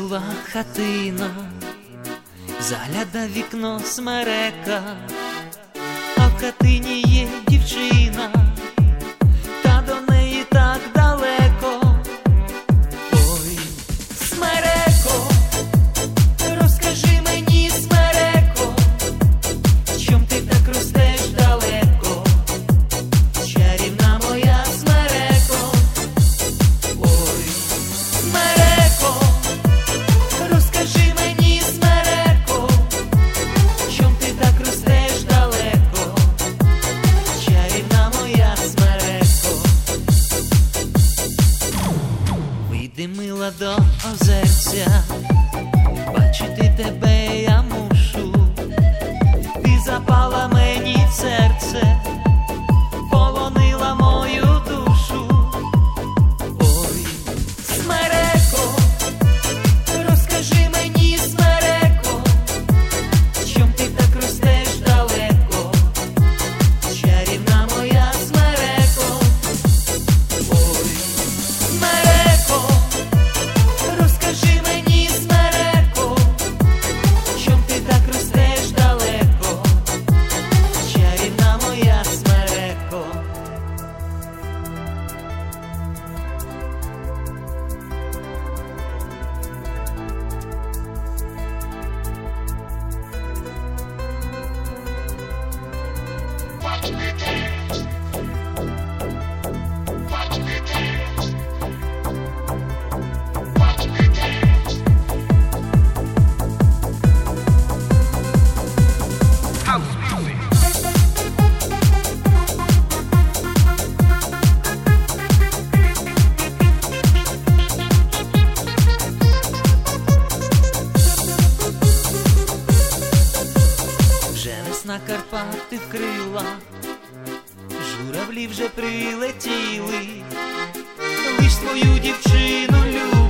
мила хатина, загляда вікно смерека, а в хатині є дівчина, та до неї так далеко. Ой, смереко, розкажи мені, смереко, чом ти так ростеш далеко, чарівна моя смереко. Ой, смереко, розкажи мені, смереко, чом ти так ростеш далеко, чарівна моя смереко. Вийди, мила, до озерця, бачити тебе я мушу, ти запала мені в серце, полонила мою душу. Ой, смереко, розкажи мені, смереко, чом ти так ростеш далеко, чарівна моя смереко. Ой, смереко, розкажи мені, смереко, чом ти так ростеш далеко, чарівна моя смереко. Вже весна Карпати вкрила, журавлі вже прилетіли, лиш твою дівчину люблю.